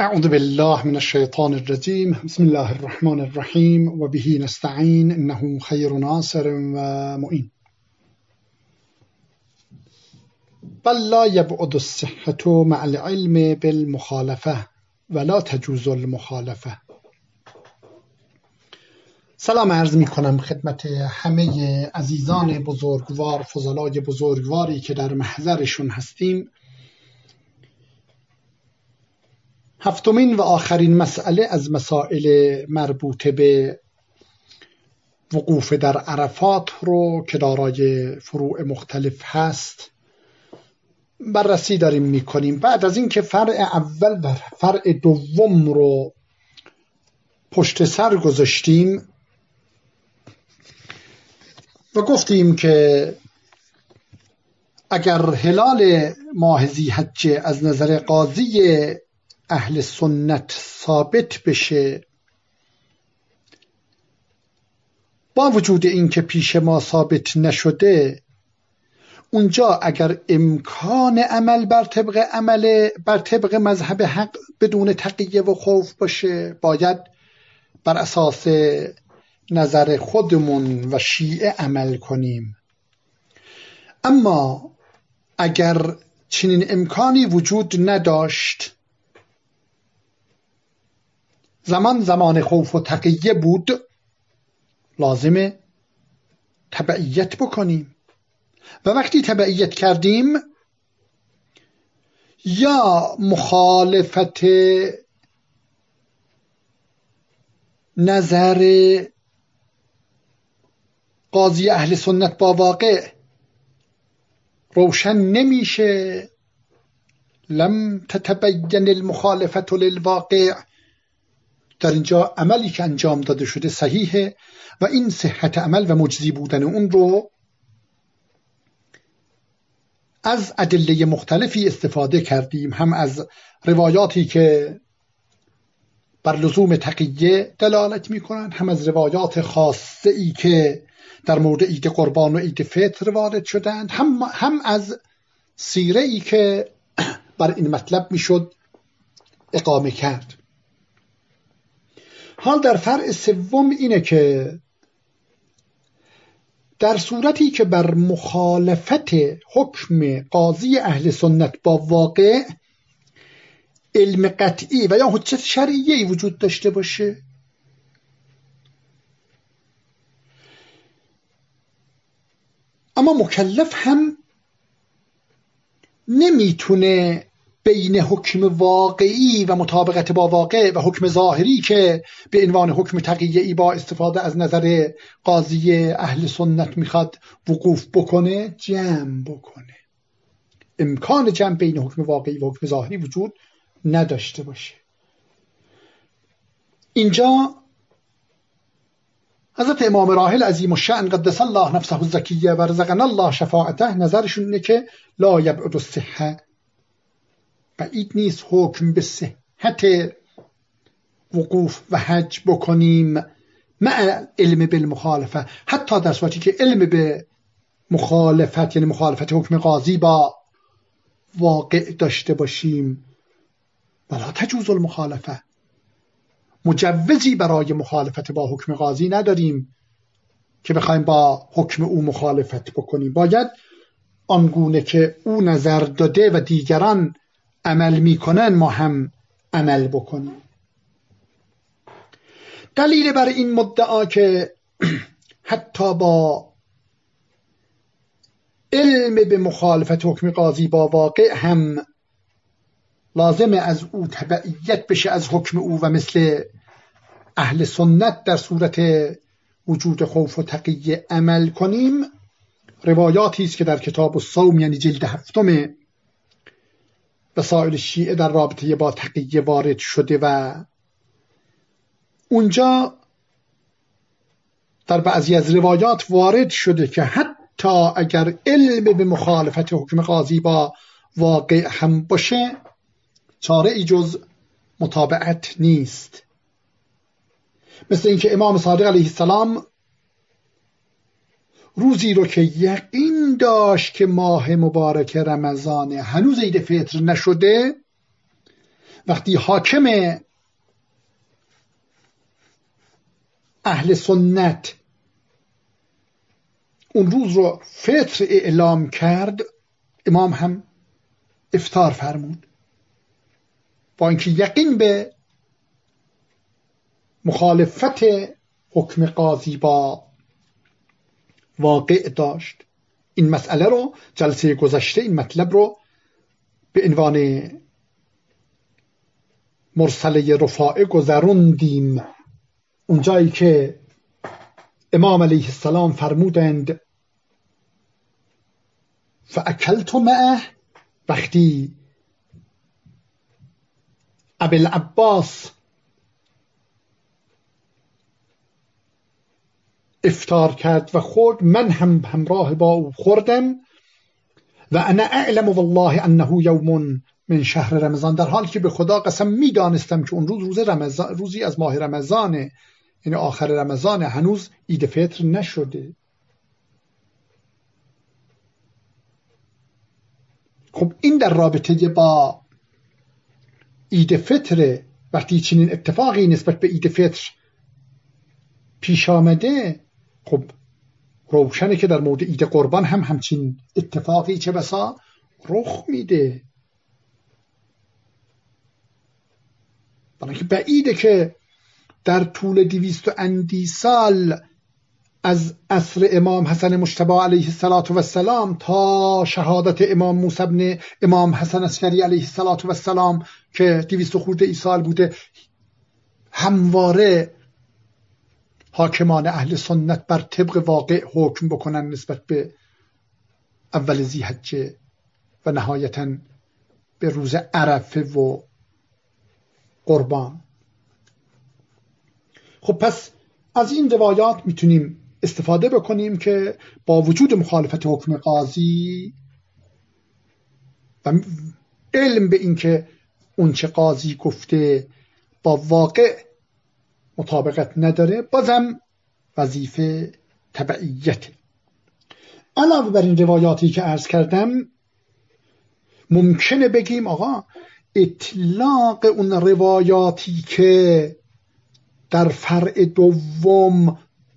أعوذ بالله من الشيطان الرجيم بسم الله الرحمن الرحيم وبه نستعين إنه خير ناصر ومعين بل لا يبعد الصحة مع العلم بالمخالفة ولا تجوز المخالفة. سلام عرض می کنم خدمت همه عزیزان بزرگوار، فضلای بزرگواری که در محضرشون هستیم. هفتمین و آخرین مسئله از مسائل مربوط به وقوف در عرفات رو که دارای فروع مختلف هست بررسی داریم میکنیم. بعد از اینکه فرع اول و فرع دوم رو پشت سر گذاشتیم و گفتیم که اگر هلال ماه ذی‌حجه از نظر قاضی اهل سنت ثابت بشه، با وجود اینکه پیش ما ثابت نشده، اونجا اگر امکان عمل بر طبق مذهب حق بدون تقیه و خوف باشه، باید بر اساس نظر خودمون و شیعه عمل کنیم. اما اگر چنین امکانی وجود نداشت، زمان خوف و تقیه بود، لازمه تبعیت بکنیم و وقتی تبعیت کردیم یا مخالفت نظر قاضی اهل سنت با واقع روشن نمیشه، لم تتبین المخالفت للواقع، در اینجا عملی که انجام داده شده صحیحه و این صحت عمل و مجزی بودن اون رو از ادله مختلفی استفاده کردیم، هم از روایاتی که بر لزوم تقیه دلالت میکنند، هم از روایات خاصه ای که در مورد عید قربان و عید فطر وارد شدند، هم از سیره ای که بر این مطلب میشد اقامه کرد. حال در فرع سوم اینه که در صورتی که بر مخالفت حکم قاضی اهل سنت با واقع علم قطعی و یا حجت شرعی وجود داشته باشه، اما مکلف هم نمیتونه بین حکم واقعی و مطابقت با واقع و حکم ظاهری که به عنوان حکم تقیه‌ای با استفاده از نظر قاضی اهل سنت میخواد وقوف بکنه، جمع بکنه. امکان جمع بین حکم واقعی و حکم ظاهری وجود نداشته باشه. اینجا حضرت امام راحل عظیم الشأن قدس الله نفسه الزکیه و رزقنا الله شفاعته نظرشون اینه که لا یبعد الصحه، بعید نیست حکم به صحت وقوف و حج بکنیم مع علم بالمخالفه، حتی در صورتی که علم به مخالفت یعنی مخالفت حکم قاضی با واقع داشته باشیم. ولا تجوز المخالفه، مجوزی برای مخالفت با حکم قاضی نداریم که بخوایم با حکم او مخالفت بکنیم. باید آنگونه که او نظر داده و دیگران عمل میکنن ما هم عمل بکنیم. دلیل بر این مدعا که حتی با علم به مخالفت حکم قاضی با واقع هم لازم از او تبعیت بشه از حکم او و مثل اهل سنت در صورت وجود خوف و تقیه عمل کنیم، روایاتی است که در کتاب الصوم یعنی جلد 7 وسائل شیعه در رابطه با تقیه وارد شده و اونجا در بعضی از روایات وارد شده که حتی اگر علم به مخالفت حکم قاضی با واقع هم باشه، چاره ای جز متابعت نیست. مثل اینکه امام صادق علیه السلام روزی رو که یقین داشت که ماه مبارک رمضان هنوز عید فطر نشده وقتی حاکم اهل سنت اون روز رو فطر اعلام کرد، امام هم افطار فرمود، با اینکه یقین به مخالفت حکم قاضی با واقع داشت. این مسئله رو جلسه گذشته این مطلب رو به عنوان مرسله رفاعه گذروندیم، اونجایی که امام علیه السلام فرمودند فاکلت معه، وقتی ابوالعباس افطار کرد و خورد، من هم همراه با او خوردم، و انا اعلم والله انه یوم من شهر رمضان، در حالی که به خدا قسم میدانستم که اون روز رمضان، روزی از ماه رمضانه، یعنی آخر رمضانه، هنوز عید فطر نشده. خب این در رابطه با عید فطر، وقتی چنین اتفاقی نسبت به عید فطر پیش آمده، خب روشنه که در مورد عید قربان هم همچین اتفاقی چه بسا رخ میده. برای که بعیده که در طول 200 و اندی سال از عصر امام حسن مجتبی علیه السلام تا شهادت امام موسی بن امام حسن عسکری علیه السلام که 200 خورده ای سال بوده، همواره حاکمان اهل سنت بر طبق واقع حکم بکنن نسبت به اول ذی‌حجه و نهایتاً به روز عرفه و قربان. خب پس از این روایات میتونیم استفاده بکنیم که با وجود مخالفت حکم قاضی و علم به این که اون چه قاضی گفته با واقع مطابقت نداره، بازم وظیفه تبعیت. علاوه بر این روایاتی که عرض کردم، ممکنه بگیم آقا اطلاق اون روایاتی که در فرع دوم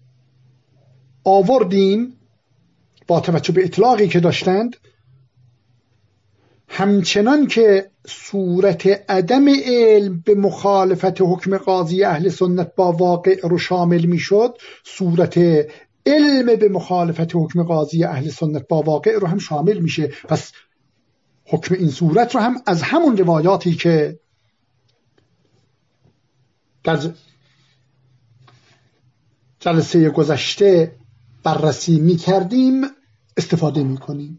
آوردیم با توجه به اطلاقی که داشتند، همچنان که صورت عدم علم به مخالفت حکم قاضی اهل سنت با واقع رو شامل می شد، صورت علم به مخالفت حکم قاضی اهل سنت با واقع رو هم شامل میشه. پس حکم این صورت رو هم از همون روایاتی که در جلسه گذشته بررسی می کردیم استفاده می کنیم.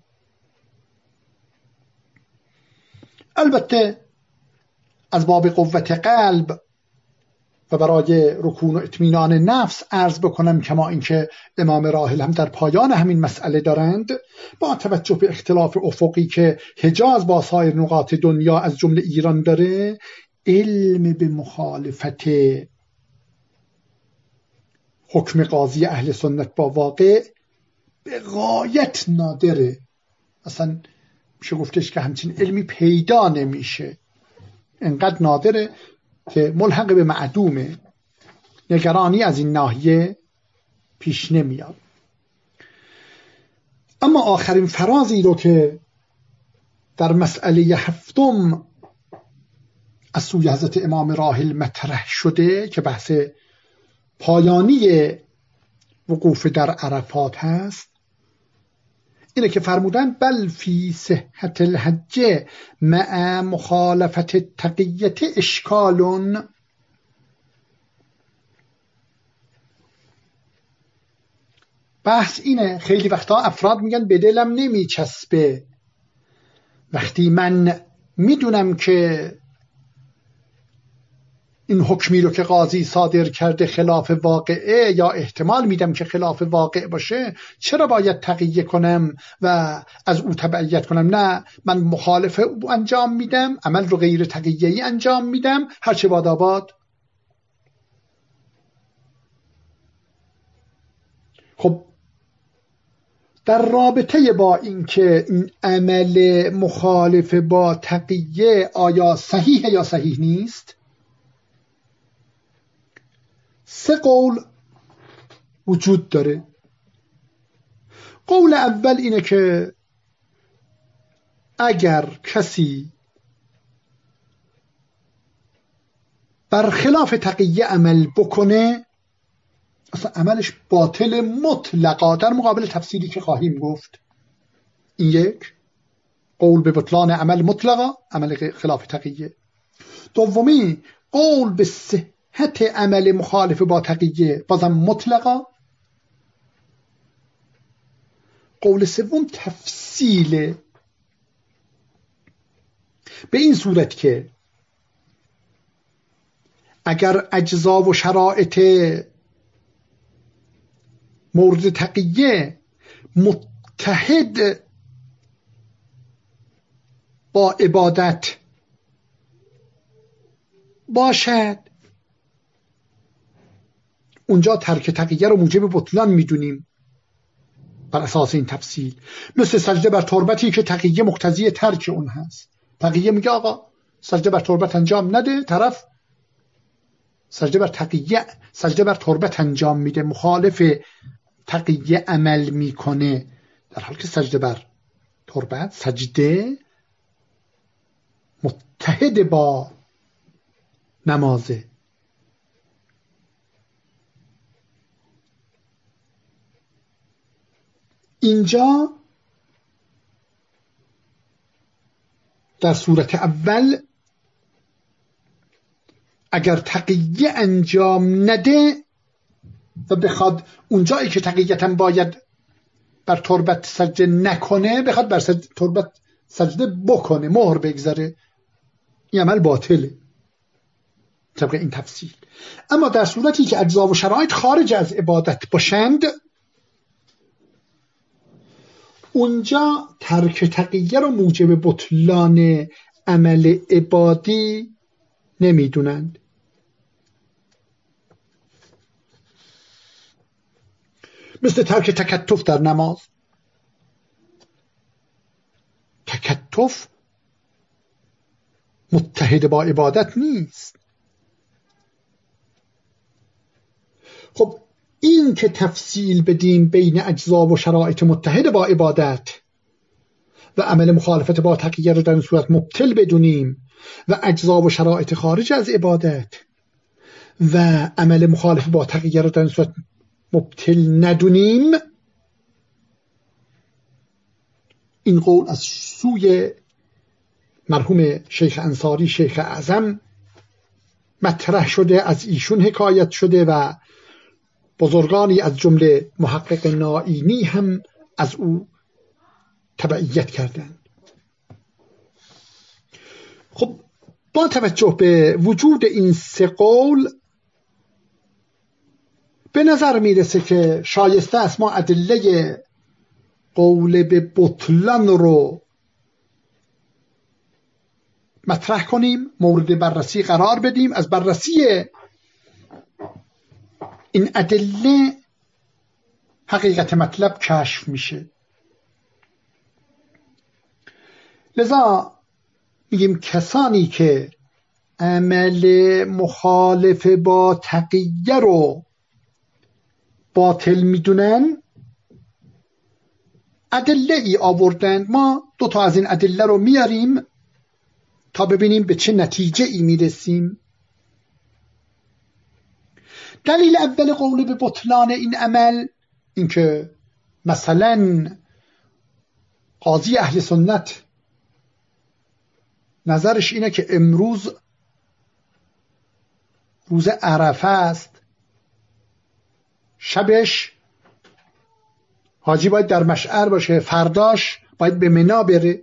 البته از باب قوت قلب و برای رکون و اطمینان نفس عرض بکنم کما اینکه امام راحل هم در پایان همین مسئله دارند، با توجه به اختلاف افقی که حجاز با سایر نقاط دنیا از جمله ایران داره، علم به مخالفت حکم قاضی اهل سنت با واقع به غایت نادره. اصلا میشه گفتش که همچین علمی پیدا نمیشه، انقدر نادره که ملحق به معدومه. نگرانی از این ناحیه پیش نمیاد. اما آخرین فرازی رو که در مسئله هفتم از سوی حضرت امام راحل مطرح شده که بحث پایانی وقوف در عرفات هست، اینه که فرمودن بل فی صحت الحج مع مخالفت تقیت اشکالون. بحث اینه، خیلی وقتا افراد میگن به دلم نمیچسبه، وقتی من میدونم که این حکمی رو که قاضی صادر کرده خلاف واقعه یا احتمال میدم که خلاف واقع باشه، چرا باید تقیه کنم و از او تبعیت کنم؟ نه، من مخالف او انجام میدم، عمل رو غیر تقیه‌ای انجام میدم، هرچه باداباد. خب در رابطه با اینکه این عمل مخالف با تقیه آیا صحیح یا صحیح نیست، 3 قول وجود داره. قول اول اینه که اگر کسی برخلاف تقیه عمل بکنه اصلا عملش باطل مطلقا، در مقابل تفسیری که خواهیم گفت. این یک قول به بطلان عمل مطلقا، عمل خلاف تقیه. دومی قول به صحت عمل مخالف با تقیه، بازم مطلقا. قول سوم تفصیل، به این صورت که اگر اجزا و شرایط مورد تقیه متحد با عبادت باشد، اونجا ترک تقیه رو موجب بطلان میدونیم بر اساس این تفصیل. مثل سجده بر تربتی که تقیه مقتضی ترک اون هست. تقیه میگه آقا سجده بر تربت انجام نده، طرف سجده بر تربت انجام میده، مخالف تقیه عمل میکنه، در حالی که سجده بر تربت، سجده متحد با نمازه. اینجا در صورت اول اگر تقیه انجام نده و بخواد اونجایی که تقییتا باید بر تربت سجده نکنه بخواد بر تربت سجده بکنه، مهر بگذاره، این عمل باطله طبق این تفصیل. اما در صورتی که اجزا و شرایط خارج از عبادت باشند، اونجا ترک تقیه رو موجب بطلان عمل عبادی نمیدونند. مثل ترک تکتف در نماز. تکتف متحد با عبادت نیست. خب این که تفصیل بدیم بین اجزا و شرایط متحد با عبادت و عمل مخالفت با تقیه رو در این صورت مبطل بدونیم و اجزا و شرایط خارج از عبادت و عمل مخالف با تقیه رو در این صورت مبطل ندونیم، این قول از سوی مرحوم شیخ انصاری، شیخ اعظم مطرح شده، از ایشون حکایت شده و بزرگانی از جمله محقق نائینی هم از او تبعیت کردند. خب با توجه به وجود این 3 قول به نظر میرسه که شایسته است ما ادله قول به بطلان رو مطرح کنیم، مورد بررسی قرار بدیم. از بررسی این ادله حقیقت مطلب کشف میشه. لذا میگیم کسانی که عمل مخالف با تقیه رو باطل میدونن ادله ای آوردن. ما 2 تا از این ادله رو میاریم تا ببینیم به چه نتیجه ای میرسیم. دلیل اول قول به بطلان این عمل این که مثلا قاضی اهل سنت نظرش اینه که امروز روز عرفه است، شبش حاجی باید در مشعر باشه، فرداش باید به منی بره.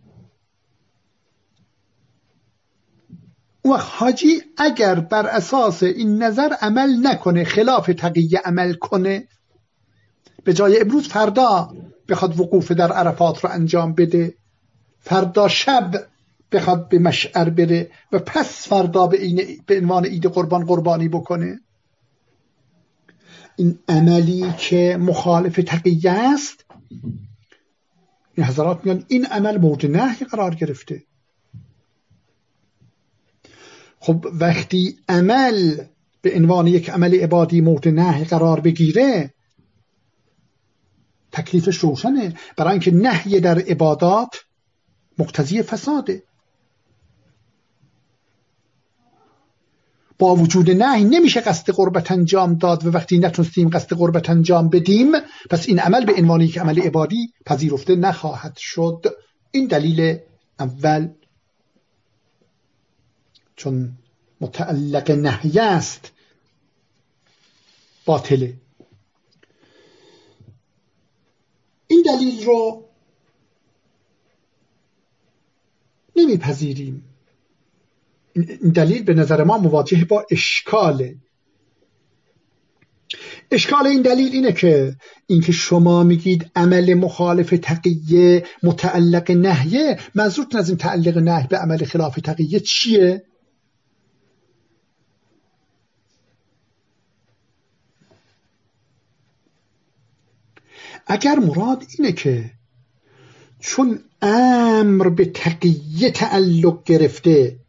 و حاجی اگر بر اساس این نظر عمل نکنه، خلاف تقیه عمل کنه، به جای امروز فردا بخواد وقوف در عرفات رو انجام بده، فردا شب بخواد به مشعر بره و پس فردا به عنوان عید قربان قربانی بکنه، این عملی که مخالف تقیه است این حضرات میگن این عمل مورد نهی قرار گرفته. خب وقتی عمل به عنوان یک عمل عبادی مورد نهی قرار بگیره تکلیفش روشنه، برای اینکه نهی در عبادات مقتضی فساده. با وجود نهی نمیشه قصد قربت انجام داد و وقتی نتونستیم قصد قربت انجام بدیم پس این عمل به عنوان یک عمل عبادی پذیرفته نخواهد شد. این دلیل اول، چون متعلق نهی است باطله. این دلیل رو نمیپذیریم. این دلیل به نظر ما مواجه با اشکاله. اشکال این دلیل اینه که اینکه شما میگید عمل مخالف تقیه متعلق نهیه، منظورتون از این تعلق نهی به عمل خلاف تقیه چیه؟ اگر مراد اینه که چون امر به تقیه تعلق گرفته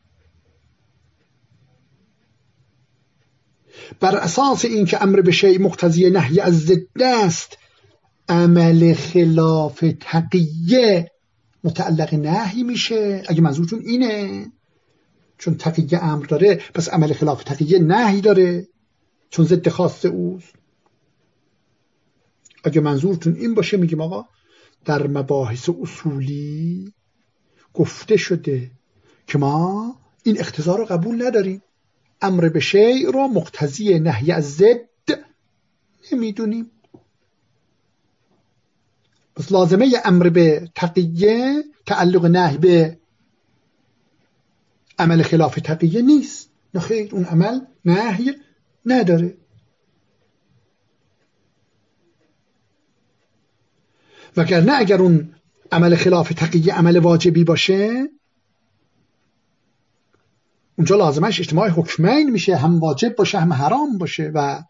بر اساس اینکه امر به شیء مقتضی نهی از ضد است، عمل خلاف تقیه متعلق نهی میشه. اگه منظورتون اینه چون تقیه امر داره پس عمل خلاف تقیه نهی داره چون ضد خاص اوست. اگه منظورتون این باشه میگیم آقا در مباحث اصولی گفته شده که ما این اقتضا رو قبول نداریم، امر به شیء رو مقتضی نهی از ضد نمیدونیم. پس لازمه امر به تقیه تعلق نهی به عمل خلاف تقیه نیست. نه خیر، اون عمل نهی نداره. وگرنه اگر اون عمل خلاف تقیه عمل واجبی باشه اونجا لازمش اجتماع حکمین میشه، هم واجب باشه هم حرام باشه و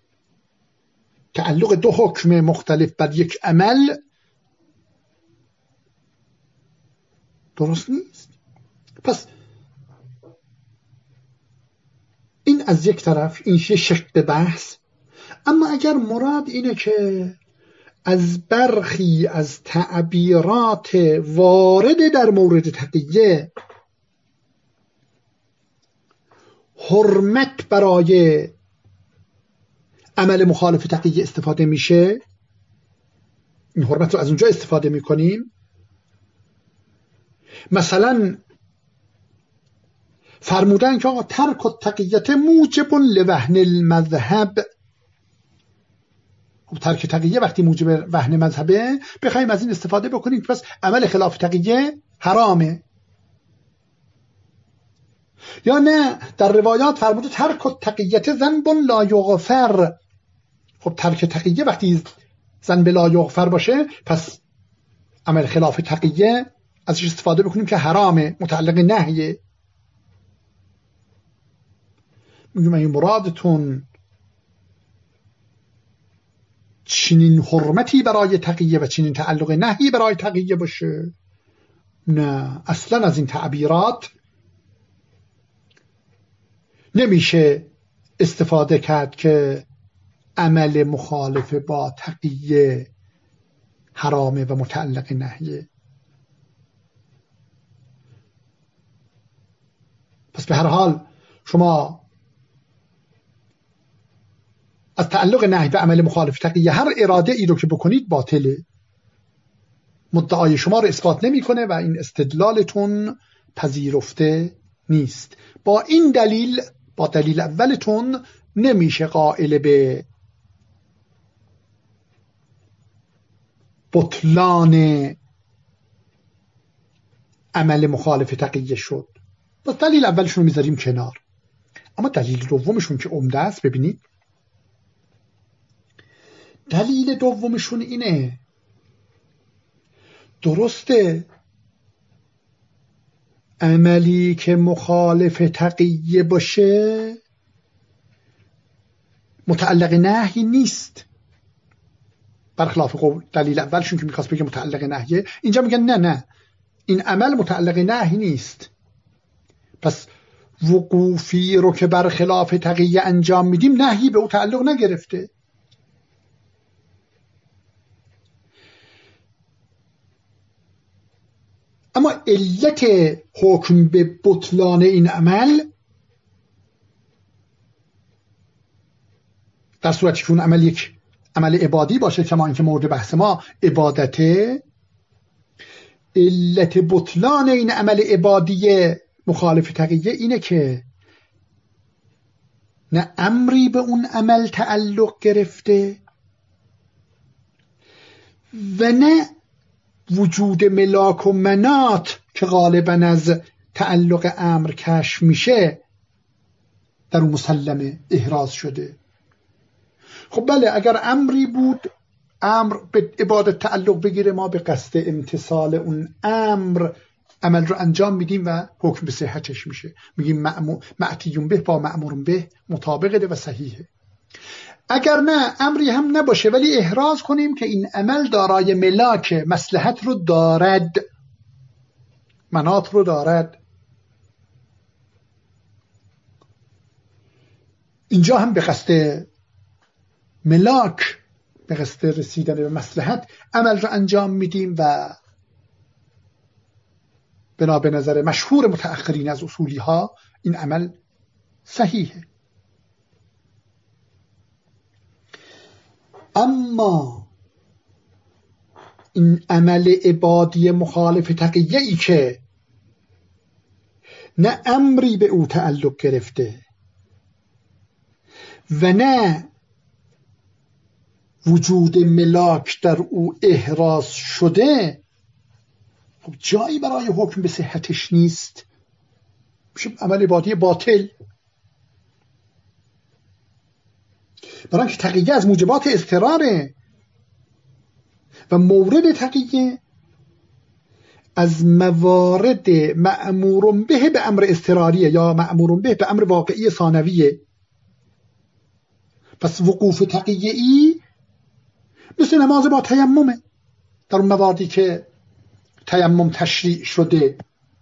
تعلق دو حکم مختلف بر یک عمل درست نیست. پس این از یک طرف این شق بحث. اما اگر مراد اینه که از برخی از تعبیرات وارد در مورد تقیه حرمت برای عمل مخالف تقیه استفاده میشه، این حرمت رو از اونجا استفاده میکنیم. مثلا فرمودن که آقا ترک التقیه موجب لوهن المذهب. خب ترک تقیه وقتی موجب وهن مذهبه بخوایم از این استفاده بکنیم پس عمل خلاف تقیه حرامه. یا نه در روایات فرموده ترک التقیه ذنب لا یغفر. خب ترک تقیه وقتی ذنب لا یغفر باشه پس عمل خلاف تقیه ازش استفاده بکنیم که حرامه، متعلق نهیه. میگم این مرادتون چنین حرمتی برای تقیه و چنین تعلق نهی برای تقیه باشه؟ نه، اصلا از این تعبیرات نمیشه استفاده کرد که عمل مخالف با تقیه حرامه و متعلق نهیه. پس به هر حال شما از تعلق نهی به عمل مخالف تقیه هر اراده ای رو که بکنید باطله، مدعای شما رو اثبات نمیکنه و این استدلالتون پذیرفته نیست. با این دلیل، با دلیل اولتون نمیشه قائل به بطلان عمل مخالف تقیه شد. بس دلیل اولشون رو میذاریم کنار. اما دلیل دومشون که عمده است، ببینید دلیل دومشون اینه درسته عملی که مخالف تقیه باشه متعلق نهی نیست، برخلاف دلیل اولشون که میخواست بگه متعلق نهیه، اینجا میگن نه این عمل متعلق نهی نیست. پس وقوفی رو که برخلاف تقیه انجام میدیم نهی به او تعلق نگرفته. اما علت حکم به بطلان این عمل در صورتی که اون عمل یک عمل عبادی باشه، کما اینکه مورد بحث ما عبادته، علت بطلان این عمل عبادی مخالف تقیه اینه که نه امری به اون عمل تعلق گرفته و نه وجود ملاک و منات که غالبا از تعلق امر کشف میشه در اون مسلمه احراز شده. خب بله، اگر امری بود امر به عبادت تعلق بگیره، ما به قصد امتثال اون امر عمل رو انجام میدیم و حکم به صحتش میشه، میگیم معتیون به با مأمورون به مطابقه و صحیحه. اگر نه امری هم نباشه ولی احراز کنیم که این عمل دارای ملاک، مصلحت رو دارد، منات رو دارد، اینجا هم به قصد ملاک، به قصد رسیدن به مصلحت عمل رو انجام میدیم و بنا به نظر مشهور متأخرین از اصولی ها این عمل صحیحه. اما این عمل عبادی مخالف تقیه ای که نه امری به او تعلق گرفته و نه وجود ملاک در او احراز شده، خب جایی برای حکم به صحتش نیست، میشه عمل عبادی باطل. برای که تقیه از موجبات اضطراره و مورد تقیه از موارد مأمور به امر اضطراریه یا مأمور به امر واقعی ثانویه. پس وقوف تقیه ای مثل نماز با تیممه در اون مواردی که تیمم تشریع شده.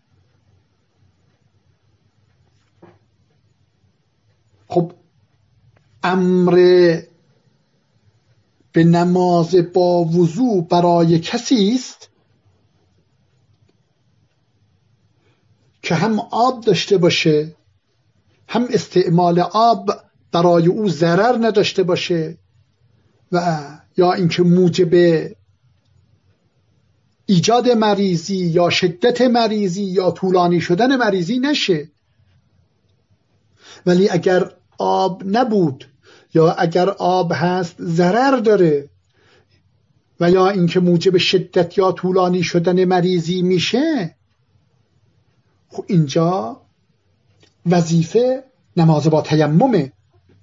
خب امر به نماز با وضو برای کسی است که هم آب داشته باشه هم استعمال آب برای او ضرر نداشته باشه و یا اینکه موجب ایجاد مریضی یا شدت مریضی یا طولانی شدن مریضی نشه. ولی اگر آب نبود یا اگر آب هست ضرر داره و یا اینکه موجب شدت یا طولانی شدن مریضی میشه، خب اینجا وظیفه نماز با تیممه.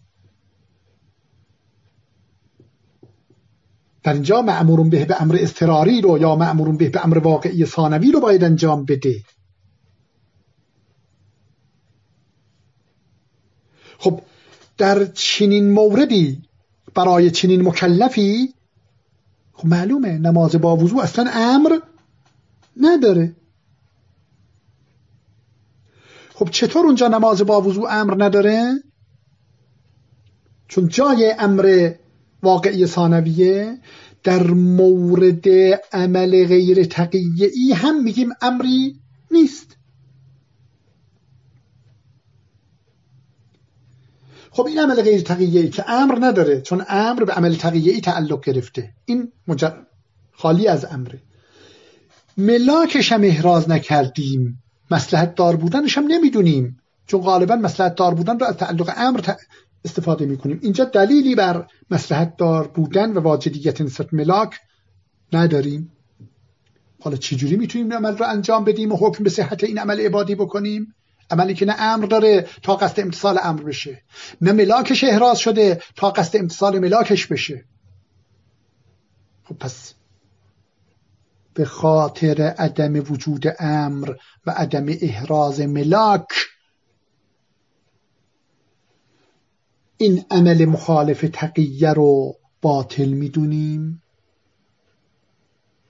در اینجا مأمور به امر اضطراری رو یا مأمور به امر واقعی ثانوی رو باید انجام بده. خب در چنین موردی برای چنین مکلفی خب معلومه نماز با وضو اصلا امر نداره. خب چطور اونجا نماز با وضو امر نداره؟ چون جای امر واقعی ثانویه. در مورد عمل غیر تقیه‌ای هم میگیم امری نیست. خب این عمل غیر تقیه‌ای که امر نداره، چون امر به عمل تقیه‌ای تعلق گرفته، این خالی از امره. ملاکش هم احراز نکردیم، مصلحت دار بودنش هم نمیدونیم، چون غالبا مصلحت دار بودن رو از تعلق امر استفاده میکنیم. اینجا دلیلی بر مصلحت دار بودن و واجدیت نسبت ملاک نداریم. حالا چجوری میتونیم عمل رو انجام بدیم و حکم به صحت این عمل عبادی بکنیم؟ عملی که نه امر داره تا قصد امتصال امر بشه، نه ملاکش احراز شده تا قصد امتصال ملاکش بشه. خب پس به خاطر عدم وجود امر و عدم احراز ملاک این عمل مخالف تقیه رو باطل میدونیم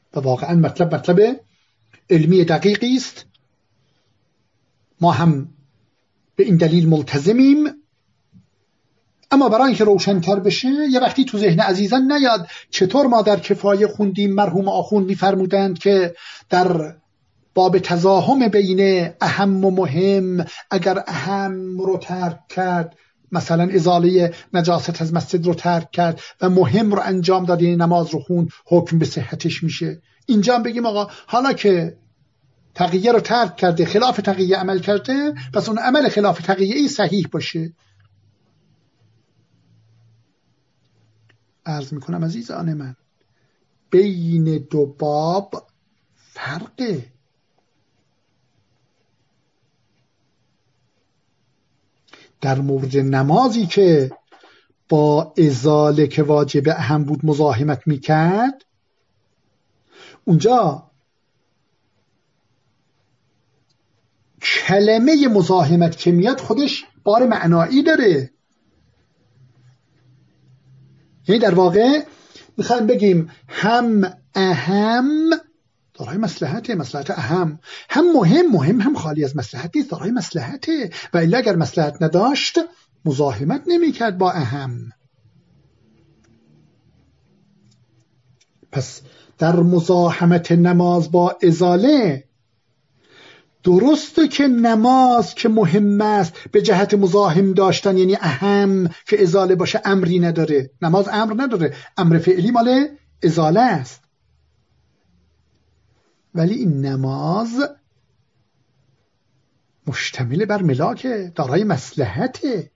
و واقعا مطلب علمی دقیقی است. ما هم به این دلیل ملتزمیم، اما برای اینکه روشن‌تر بشه یه وقتی تو ذهن عزیزان نیاد چطور ما در کفایه خوندیم مرحوم آخوند می‌فرمودند که در باب تزاحم بین اهم و مهم، اگر اهم رو ترک کرد، مثلا ازاله نجاست از مسجد رو ترک کرد و مهم رو انجام داد، یعنی نماز رو خوند، حکم به صحتش میشه. اینجا هم بگیم آقا حالا که تقیه رو ترک کرده، خلاف تقیه عمل کرده، پس اون عمل خلاف تقیه ای صحیح باشه. عرض میکنم عزیزان من، بین دو باب فرقه. در مورد نمازی که با ازاله که واجب اهم بود مزاحمت میکرد، اونجا کلمه مزاحمت که میاد خودش بار معنایی داره. یعنی در واقع میخوایم بگیم هم اهم دارای مصلحت اهم، هم مهم هم خالی از مصلحت نیست، دارای مصلحته، و الا اگر مصلحت نداشت مزاحمت نمیکرد با اهم. پس در مزاحمت نماز با ازاله درسته که نماز که مهم است به جهت مزاحم داشتن، یعنی اهم که ازاله باشه، امری نداره. نماز امر نداره، امر فعلی مال ازاله است. ولی این نماز مشتمل بر ملاک، دارای مصلحته،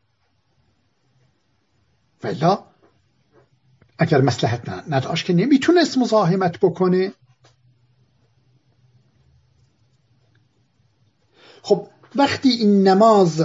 ولی اگر مصلحت نداشت که نمیتونست مزاحمت بکنه. خب وقتی این نماز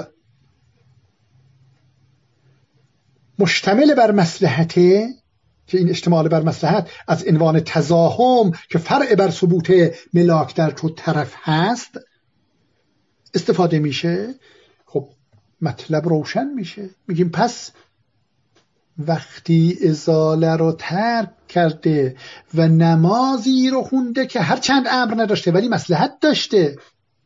مشتمل بر مصلحته، که این اشتمال بر مصلحت از عنوان تزاحم که فرع بر ثبوت ملاک در تو طرف هست استفاده میشه، خب مطلب روشن میشه. میگیم پس وقتی ازاله رو ترک کرده و نمازی رو خونده که هر چند امر نداشته ولی مصلحت داشته،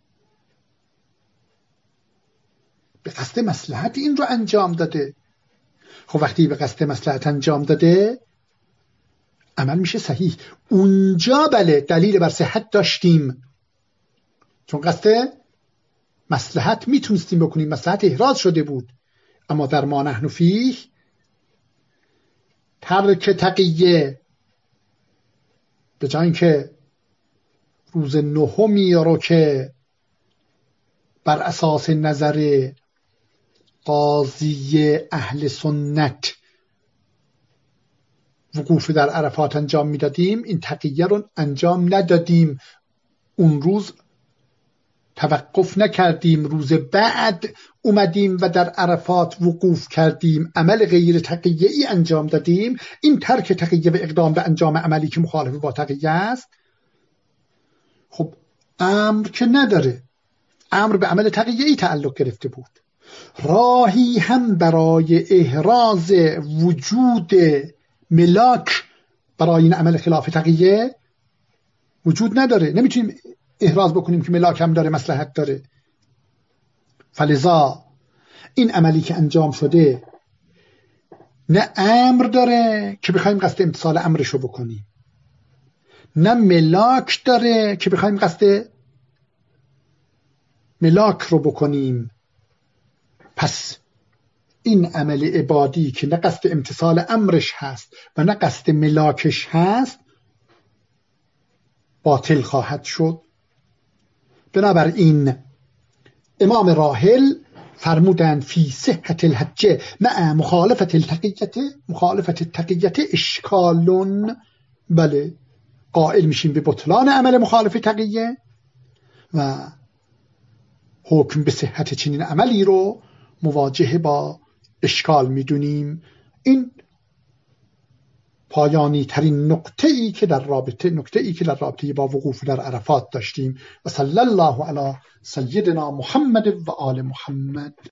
به قصد مصلحت این رو انجام داده، خب وقتی به قصد مصلحت انجام داده عمل میشه صحیح. اونجا بله دلیل بر صحت داشتیم، چون قصد مصلحت میتونستیم بکنیم، مصلحت احراز شده بود. اما در ما نحن فیه ترک تقیه، به جای اینکه روز نهمی رو که بر اساس نظر قاضی اهل سنت وقوف در عرفات انجام میدادیم، این تقیه رو انجام ندادیم، اون روز توقف نکردیم، روز بعد اومدیم و در عرفات وقوف کردیم، عمل غیر تقیه ای انجام دادیم. این ترک تقیه و اقدام به انجام عملی که مخالف با تقیه است، خب امر که نداره، امر به عمل تقیه ای تعلق گرفته بود. راهی هم برای احراز وجود ملاک برای این عمل خلاف تقیه وجود نداره، نمیتونیم احراز بکنیم که ملاک هم داره، مصلحت داره. فلذا این عملی که انجام شده نه امر داره که بخوایم قصد امتصال امرشو بکنیم، نه ملاک داره که بخوایم قصد ملاک رو بکنیم. پس این عمل عبادی که نه قصد امتصال امرش هست و نه قصد ملاکش هست باطل خواهد شد. بنابراین امام راحل فرمودند فی صحت الحجه مع مخالفت التقیه اشکالون. بله قائل میشیم به بطلان عمل مخالف تقیه و حکم به صحت چنین عملی رو مواجه با اشکال میدونیم. این پایانی ترین نکته ای که در رابطه با وقوف در عرفات داشتیم. و صلی الله علی سیدنا محمد و آل محمد.